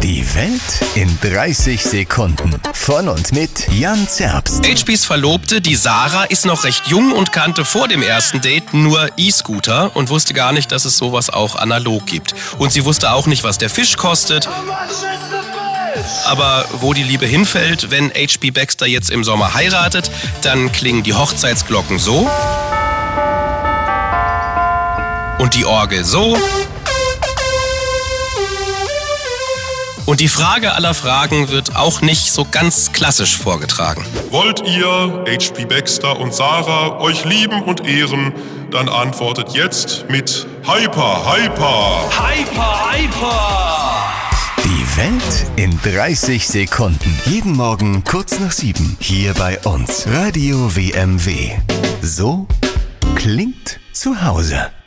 Die Welt in 30 Sekunden. Von und mit Jan Zerbst. HPs Verlobte, die Sarah, ist noch recht jung und kannte vor dem ersten Date nur E-Scooter und wusste gar nicht, dass es sowas auch analog gibt. Und sie wusste auch nicht, was der Fisch kostet. Aber wo die Liebe hinfällt, wenn HP Baxter jetzt im Sommer heiratet, dann klingen die Hochzeitsglocken so und die Orgel so. Und die Frage aller Fragen wird auch nicht so ganz klassisch vorgetragen. Wollt ihr, HP Baxter und Sarah, euch lieben und ehren? Dann antwortet jetzt mit Hyper, Hyper! Hyper, Hyper! Die Welt in 30 Sekunden. Jeden Morgen kurz nach 7. Hier bei uns. Radio WMW. So klingt zu Hause.